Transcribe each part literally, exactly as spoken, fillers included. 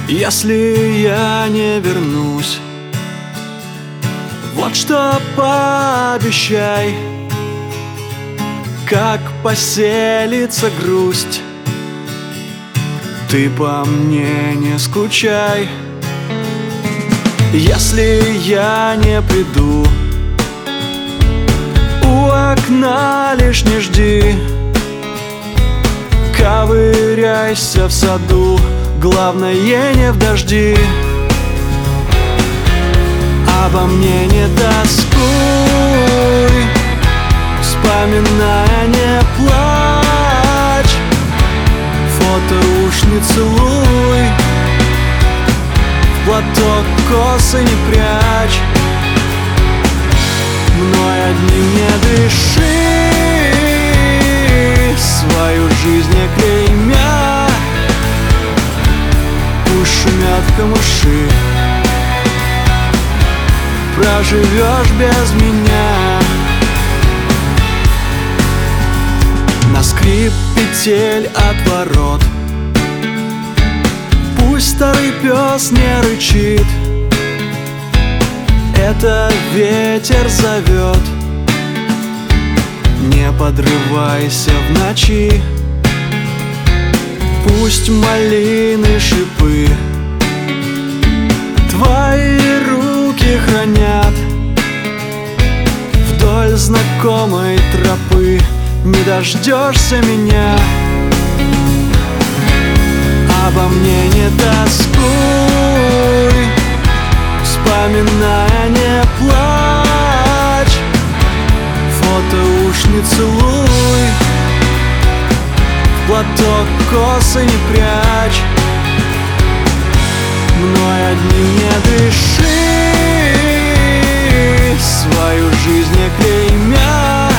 Если я не вернусь, вот что пообещай, как поселится грусть, ты по мне не скучай. Если я не приду, у окна лишь не жди, ковыряйся в саду, главное не в дожди. Обо мне не тоскуй, вспоминая не плачь, фото уж не целуй, в платок косы не прячь, мной одним не дыши, свою жизнь не клеймя, пусть шумят камыши, проживешь без меня. На скрип петель от ворот пусть старый пес не рычит, это ветер зовет. Не подрывайся в ночи, пусть малины шипы твои руки хранят, вдоль знакомой тропы не дождешься меня. Обо мне не тоскуй, вспоминая не плачь, фото уж не целуй, в платок косы не прячь, мной одним не дыши, свою жизнь не клеймя,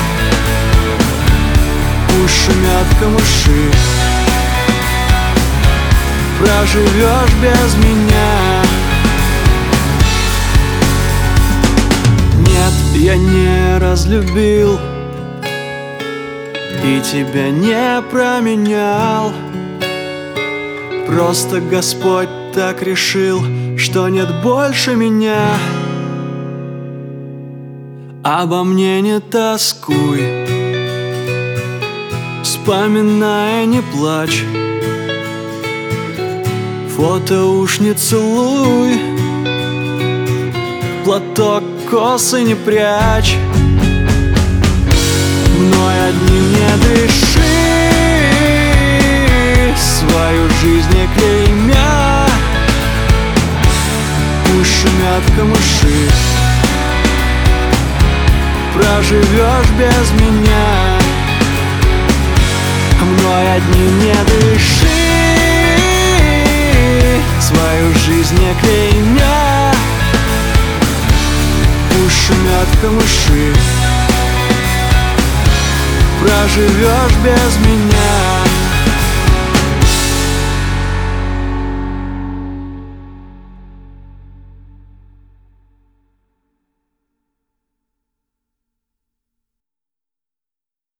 пусть шумят камыши, проживешь без меня. Нет, я не разлюбил и тебя не променял, просто Господь так решил, что нет больше меня. Обо мне не тоскуй, вспоминая не плачь, фото уж не целуй, платок косы не прячь, мной одним не дыши, свою жизнь не клеймя, пусть шумят камыши, проживешь без меня. Мной одним не дыши, свою жизнь не клеймя, пусть шумят камыши, проживешь без меня.